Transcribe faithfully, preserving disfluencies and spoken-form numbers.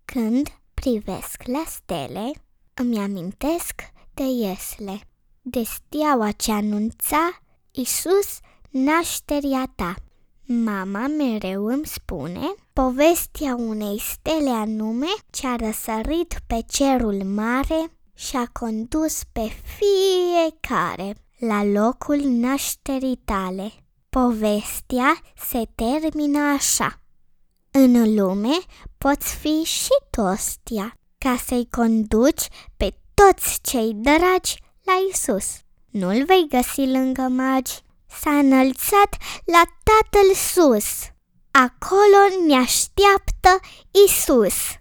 Când privesc la stele, îmi amintesc de Iesle, de steaua ce anunța Iisus nașterea ta. Mama mereu îmi spune povestea unei stele anume ce a răsărit pe cerul mare și a condus pe fiecare la locul nașterii tale. Povestea se termină așa: în lume poți fi și tu ostia, ca să-i conduci pe toți cei dragi la Iisus. Nu-l vei găsi lângă magi, s-a înălțat la Tatăl sus. Acolo ne așteaptă Iisus.